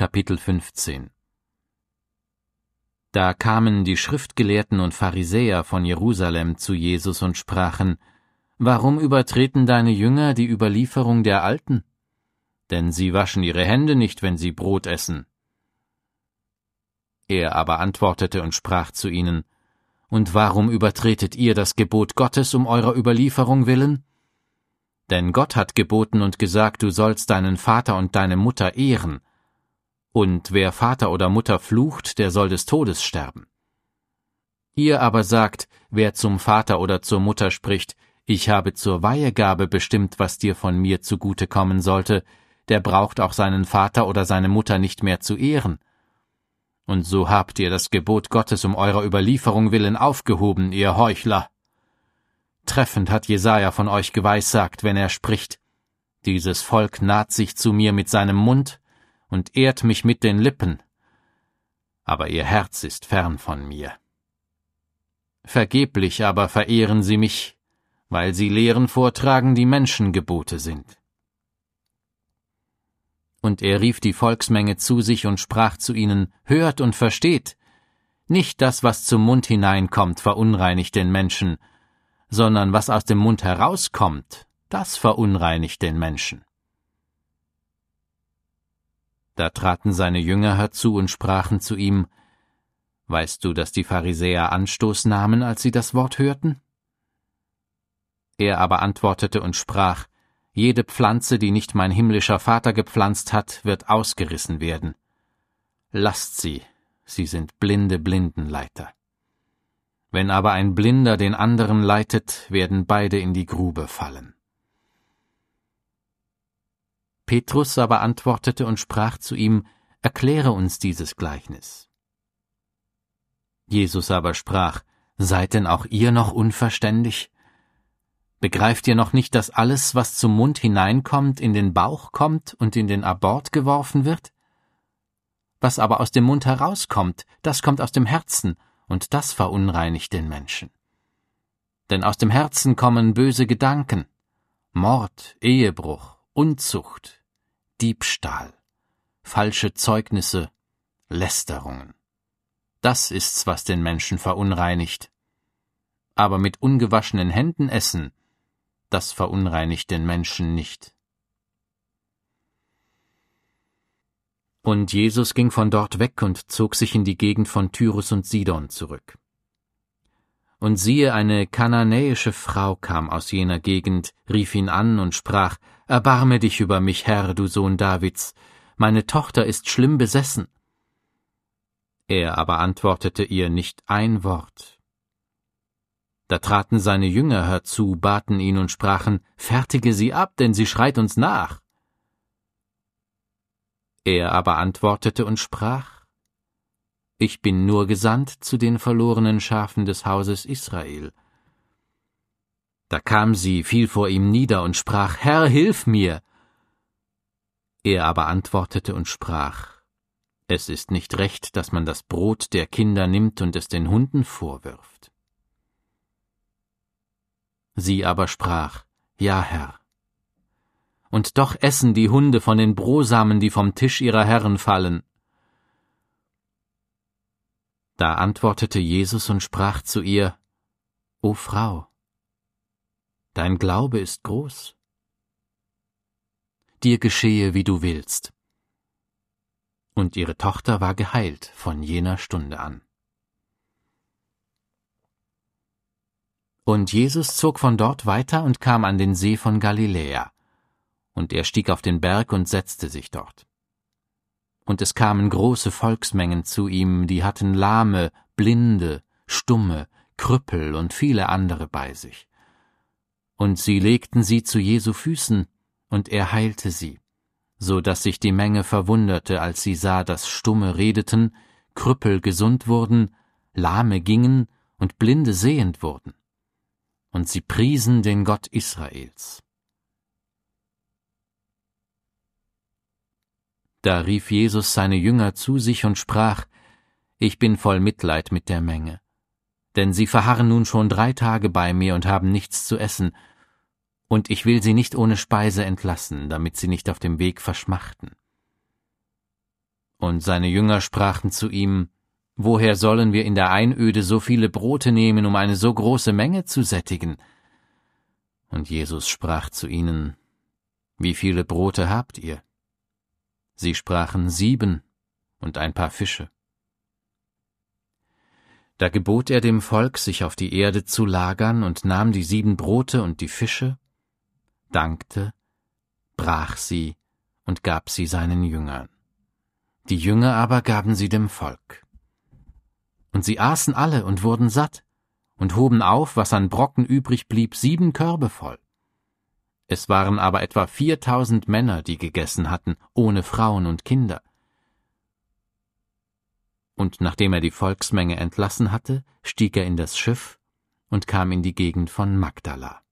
Kapitel 15. Da kamen die Schriftgelehrten und Pharisäer von Jerusalem zu Jesus und sprachen: Warum übertreten deine Jünger die Überlieferung der Alten? Denn sie waschen ihre Hände nicht, wenn sie Brot essen. Er aber antwortete und sprach zu ihnen: Und warum übertretet ihr das Gebot Gottes um eurer Überlieferung willen? Denn Gott hat geboten und gesagt, du sollst deinen Vater und deine Mutter ehren. Und wer Vater oder Mutter flucht, der soll des Todes sterben. Ihr aber sagt, wer zum Vater oder zur Mutter spricht, ich habe zur Weihegabe bestimmt, was dir von mir zugute kommen sollte, der braucht auch seinen Vater oder seine Mutter nicht mehr zu ehren. Und so habt ihr das Gebot Gottes um eurer Überlieferung willen aufgehoben, ihr Heuchler. Treffend hat Jesaja von euch geweissagt, wenn er spricht: Dieses Volk naht sich zu mir mit seinem Mund und ehrt mich mit den Lippen, aber ihr Herz ist fern von mir. Vergeblich aber verehren sie mich, weil sie Lehren vortragen, die Menschengebote sind. Und er rief die Volksmenge zu sich und sprach zu ihnen: Hört und versteht, nicht das, was zum Mund hineinkommt, verunreinigt den Menschen, sondern was aus dem Mund herauskommt, das verunreinigt den Menschen. Da traten seine Jünger herzu und sprachen zu ihm: Weißt du, dass die Pharisäer Anstoß nahmen, als sie das Wort hörten? Er aber antwortete und sprach: Jede Pflanze, die nicht mein himmlischer Vater gepflanzt hat, wird ausgerissen werden. Lasst sie, sie sind blinde Blindenleiter. Wenn aber ein Blinder den anderen leitet, werden beide in die Grube fallen. Petrus aber antwortete und sprach zu ihm: Erkläre uns dieses Gleichnis. Jesus aber sprach: Seid denn auch ihr noch unverständig? Begreift ihr noch nicht, dass alles, was zum Mund hineinkommt, in den Bauch kommt und in den Abort geworfen wird? Was aber aus dem Mund herauskommt, das kommt aus dem Herzen, und das verunreinigt den Menschen. Denn aus dem Herzen kommen böse Gedanken, Mord, Ehebruch, Unzucht, Diebstahl, falsche Zeugnisse, Lästerungen. Das ist's, was den Menschen verunreinigt. Aber mit ungewaschenen Händen essen, das verunreinigt den Menschen nicht. Und Jesus ging von dort weg und zog sich in die Gegend von Tyrus und Sidon zurück. Und siehe, eine kananäische Frau kam aus jener Gegend, rief ihn an und sprach: Erbarme dich über mich, Herr, du Sohn Davids, meine Tochter ist schlimm besessen. Er aber antwortete ihr nicht ein Wort. Da traten seine Jünger herzu, baten ihn und sprachen: Fertige sie ab, denn sie schreit uns nach. Er aber antwortete und sprach: Ich bin nur gesandt zu den verlorenen Schafen des Hauses Israel. Da kam sie, fiel vor ihm nieder und sprach: Herr, hilf mir! Er aber antwortete und sprach: Es ist nicht recht, dass man das Brot der Kinder nimmt und es den Hunden vorwirft. Sie aber sprach: Ja, Herr. Und doch essen die Hunde von den Brosamen, die vom Tisch ihrer Herren fallen. Da antwortete Jesus und sprach zu ihr: O Frau, dein Glaube ist groß. Dir geschehe, wie du willst. Und ihre Tochter war geheilt von jener Stunde an. Und Jesus zog von dort weiter und kam an den See von Galiläa. Und er stieg auf den Berg und setzte sich dort. Und es kamen große Volksmengen zu ihm, die hatten Lahme, Blinde, Stumme, Krüppel und viele andere bei sich. Und sie legten sie zu Jesu Füßen, und er heilte sie, so dass sich die Menge verwunderte, als sie sah, dass Stumme redeten, Krüppel gesund wurden, Lahme gingen und Blinde sehend wurden. Und sie priesen den Gott Israels. Da rief Jesus seine Jünger zu sich und sprach: Ich bin voll Mitleid mit der Menge, denn sie verharren nun schon 3 Tage bei mir und haben nichts zu essen, und ich will sie nicht ohne Speise entlassen, damit sie nicht auf dem Weg verschmachten. Und seine Jünger sprachen zu ihm: Woher sollen wir in der Einöde so viele Brote nehmen, um eine so große Menge zu sättigen? Und Jesus sprach zu ihnen: Wie viele Brote habt ihr? Sie sprachen: 7 und ein paar Fische. Da gebot er dem Volk, sich auf die Erde zu lagern, und nahm die 7 Brote und die Fische, dankte, brach sie und gab sie seinen Jüngern. Die Jünger aber gaben sie dem Volk. Und sie aßen alle und wurden satt und hoben auf, was an Brocken übrig blieb, 7 Körbe voll. Es waren aber etwa 4.000 Männer, die gegessen hatten, ohne Frauen und Kinder. Und nachdem er die Volksmenge entlassen hatte, stieg er in das Schiff und kam in die Gegend von Magdala.